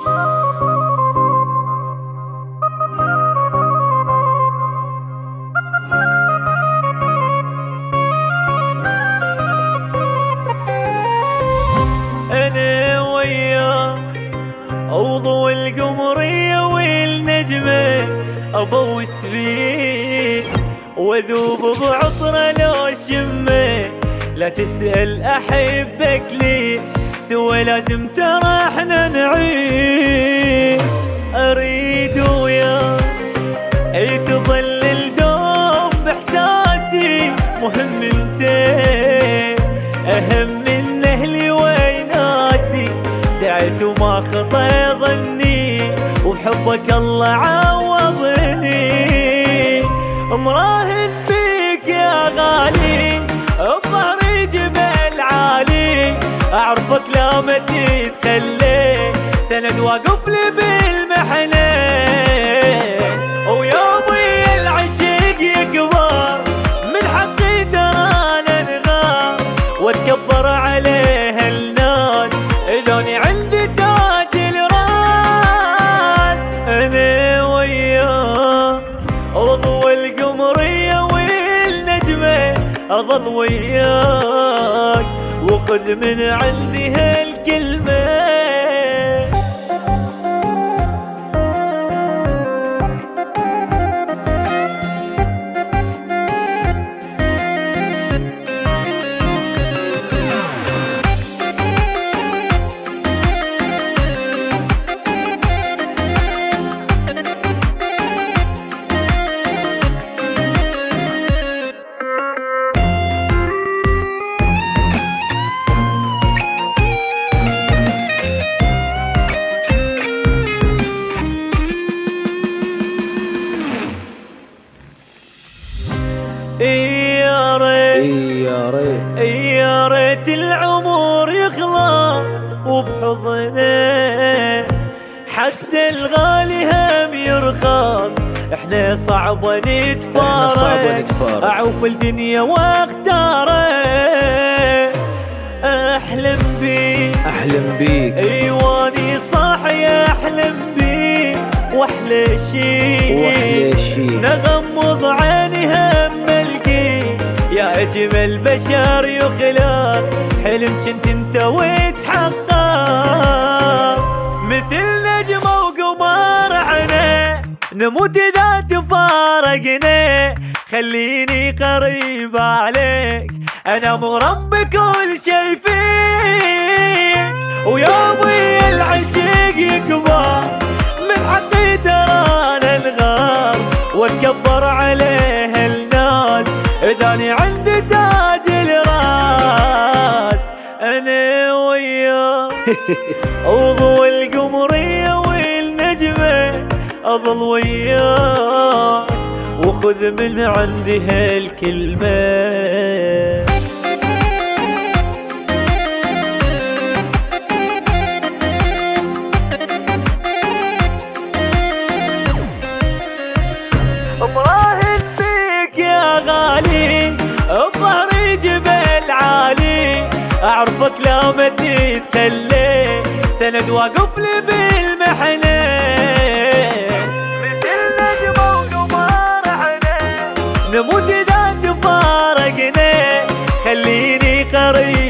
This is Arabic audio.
أنا وياك وضوء القمرية والنجمة أبوس فيك وذوب بعطرة لو شمه. لا تسأل أحبك ليش، سوى لازم ترى احنا نعيش. أريد وياك اي تظل الدوم بإحساسي، مهم انت أهم من أهلي وناسي. دعيت وما خطى ظني، وبحبك الله عوضني. مراهن فيك يا غالي بظهري جبل عالي، أعرفك لا ما تتخلي، سند واقف لي بالمحنة. ويومي العشق يكبر من حقي ترى ننغار، واتكبر عليه الناس إذاني عندي تاج الراس. أنا وياك وضوء القمرية والنجمة أظل وياك، وخذ من عندي هالكلمة. يا ريت يا ريت العمر يخلص وبحضنه، حتى الغالي هم يرخص. احنا صعب نتفارق، اعوف الدنيا واختاره. احلم بيك ايواني صاحي احلم بيك، واحلى شي نغمض عيني هم القيك. يا اجمل بشر يخلق، حلم كنت انت وتحقق. مثل نجمة وقمر عنا، نموت اذا تفارقنا. خليني قريب عليك، انا مغرم بكل شي فيك. ويومي العشق يكبر من حقي ترى ننغار، واتكبر عليه الناس إذاني عندي تاج الراس. أنا وياك وضوء القمرية والنجمة أظل وياك، وخذ من عندي هالكلمة. مراهن فيك يا غالي بظهري جبل عالي، أعرفك لا ما تتخلي، سند واقف لي بالمحنة. مثل نجمة وقمر عنا، نموت إذا تفارقنا. خليني قريب